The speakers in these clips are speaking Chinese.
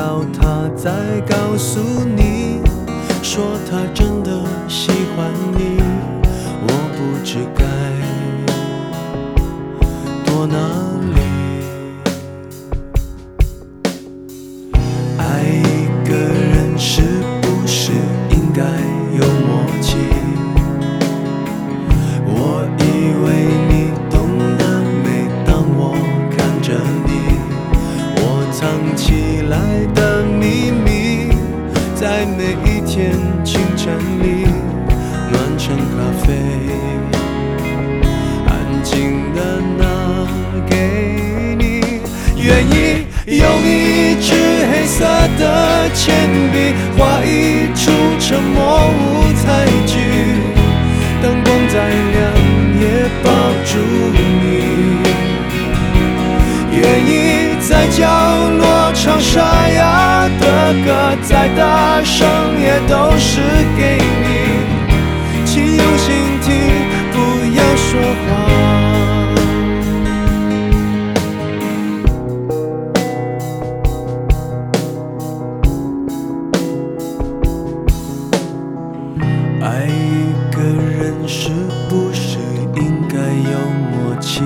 到他再告诉你，说他真的喜欢你，我不知该躲哪里。爱一个人是不是应该有默契？我以为你懂得，每当我看着你，我藏起来的秘密，在每一天清晨里暖成咖啡，安静的拿给你。愿意用一支黑色的铅笔，画一出沉默舞台剧，灯光再亮也抱住你。愿意在角落唱沙哑的歌，再大声也都是给你，请用心听，不要说话。爱一个人是不是应该有默契？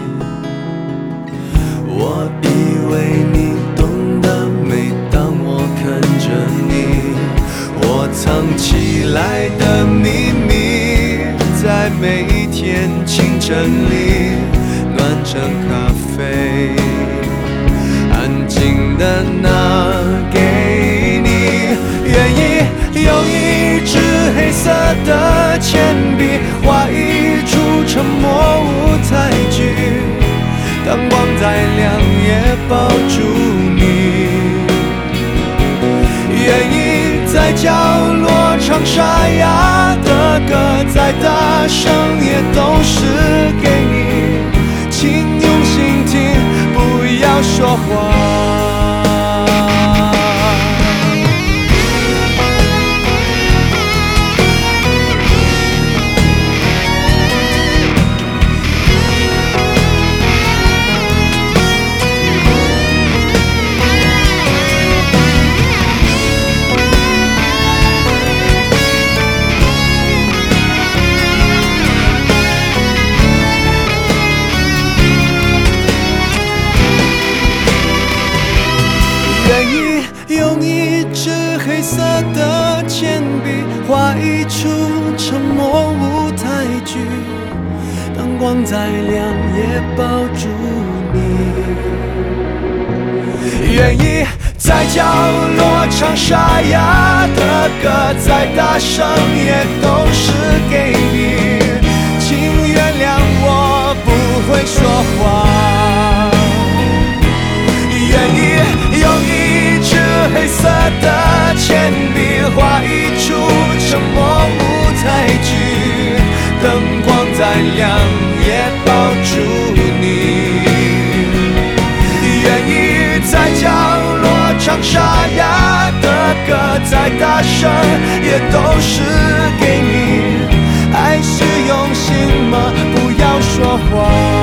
我以为你懂得，每当我看着你，我藏起来的秘密，在每一天清晨里暖成咖啡，安静的拿给你。愿意用一支黑色的铅笔，画一出沉默舞台剧，灯光再亮也抱住你。愿意在角落唱沙哑的歌，再大声也都是给你，请用心听，不要说话。用一支黑色的铅笔，画一出沉默舞台剧，灯光再亮也抱住你。愿意在角落唱沙哑的歌，再大声也都是给你，请原谅我不会说话。愿意用一支黑色的铅笔，画一出沉默舞台剧，灯光再亮也抱住你。愿意在角落唱沙哑的歌，再大声也都是给你。爱是用心吗？不要说谎。